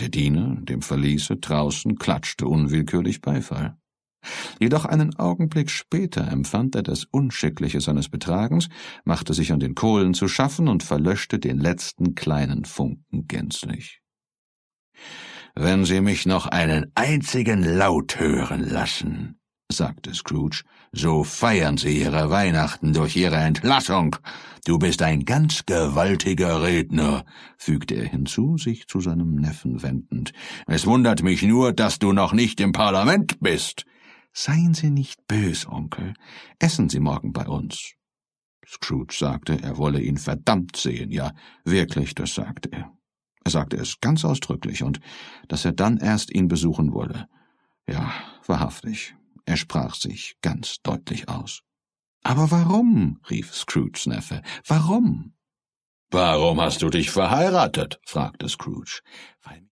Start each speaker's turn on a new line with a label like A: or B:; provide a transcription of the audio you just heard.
A: Diener in dem Verliese draußen klatschte unwillkürlich Beifall. Jedoch einen Augenblick später empfand er das Unschickliche seines Betragens, machte sich an den Kohlen zu schaffen und verlöschte den letzten kleinen Funken gänzlich. »Wenn Sie mich noch einen einzigen Laut hören lassen«, sagte Scrooge, »so feiern Sie Ihre Weihnachten durch Ihre Entlassung. Du bist ein ganz gewaltiger Redner«, fügte er hinzu, sich zu seinem Neffen wendend. »Es wundert mich nur, dass du noch nicht im Parlament bist.« »Seien Sie nicht bös, Onkel. Essen Sie morgen bei uns.« Scrooge sagte, er wolle ihn verdammt sehen. Ja, wirklich, das sagte er. Er sagte es ganz ausdrücklich, und dass er dann erst ihn besuchen wolle. Ja, wahrhaftig. Er sprach sich ganz deutlich aus. »Aber warum?« rief Scrooges Neffe. »Warum?« »Warum hast du dich verheiratet?« fragte Scrooge. »Weil